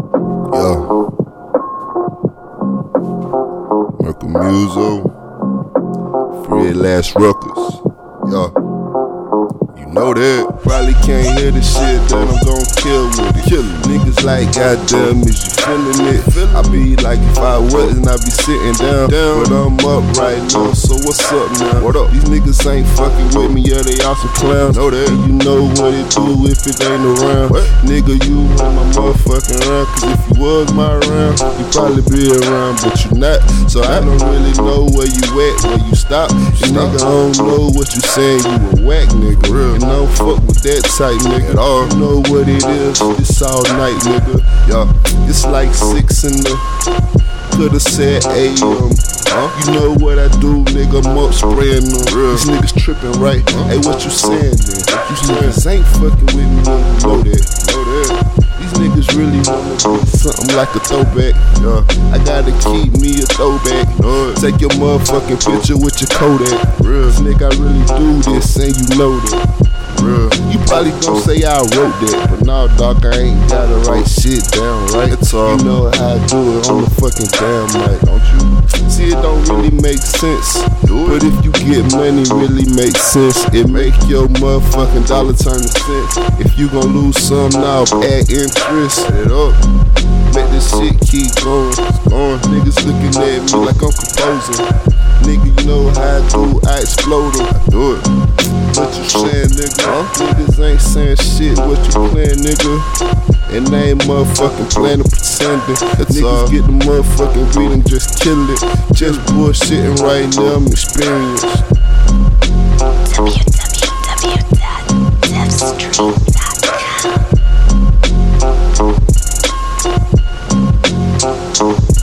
Yo, Merkle Muso, Fred Last Ruckus. Yo, you know that. Probably can't hear the shit that I'm gon' kill with it. Niggas like, goddamn, is you feeling it? I be like, if I wasn't, I'd be sitting down. But I'm up right now, so what's up now? What up? These niggas ain't fucking with me, yeah, they all some clowns. Know that. And you know what it do if it ain't around. What? Nigga, you ain't my motherfucking round. Cause if you was my round, you probably be around, but you not. So I don't really know where you at, where you stop. And nigga, I don't know what you saying, you a whack nigga. And I don't fuck with that type nigga at all. You know what it is, it's all night nigga. Yo, it's like 6 in the, coulda said AM. You know what I do, nigga, I'm up spraying them. These niggas tripping, right? Hey, what you saying then? You niggas ain't fucking with me, you know that. These niggas really wanna do something like a throwback. I gotta keep me a throwback. Take your motherfucking picture with your Kodak. This nigga, I really do this, and you know that. You probably gon' say I wrote that, but nah, dog, I ain't gotta write shit down, right? You know how I do it on the fucking damn mic, don't you? See, it don't really make sense, but if you get money, really makes sense. It make your motherfucking dollar turn to cents. If you gon' lose some now, add interest. It up. Let this shit keep going. Niggas looking at me like I'm composing. Nigga, you know how I do, I explode them. I do it. What you saying, nigga? Niggas ain't saying shit, what you playing, nigga? And they ain't motherfucking playing or pretending. Niggas get the motherfucking beat and just kill it. Just bullshitting right now, I'm experienced. www.devstream.com